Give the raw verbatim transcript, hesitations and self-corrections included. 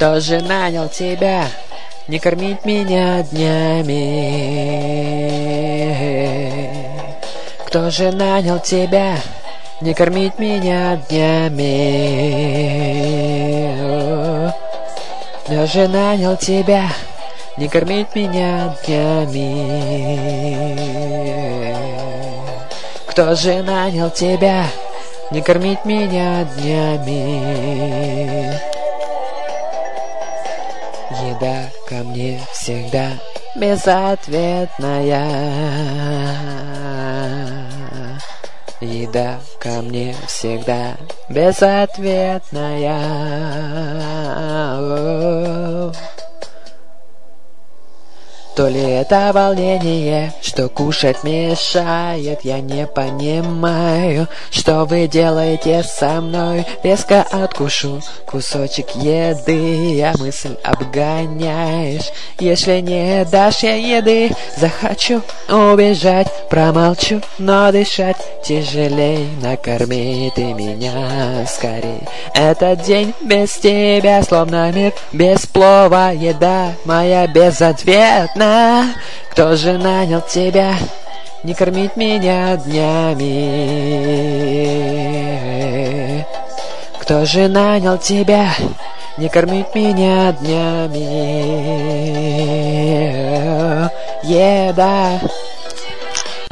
Кто же нанял тебя не кормить меня днями? Кто же нанял тебя не кормить меня днями? Кто же нанял тебя не кормить меня днями? Кто же нанял тебя не кормить меня днями? Еда ко мне всегда безответная. Еда ко мне всегда безответная. О-о-о. То ли это волнение, что кушать мешает, я не понимаю, что вы делаете со мной. Резко откушу кусочек еды, а мысль обгоняешь. Если не дашь я еды, захочу убежать, промолчу, но дышать тяжелей. Накорми ты меня скорей. Этот день без тебя, словно мир без плова. Еда моя безответна. Кто же нанял тебя не кормить меня днями? Кто же нанял тебя не кормить меня днями? Еда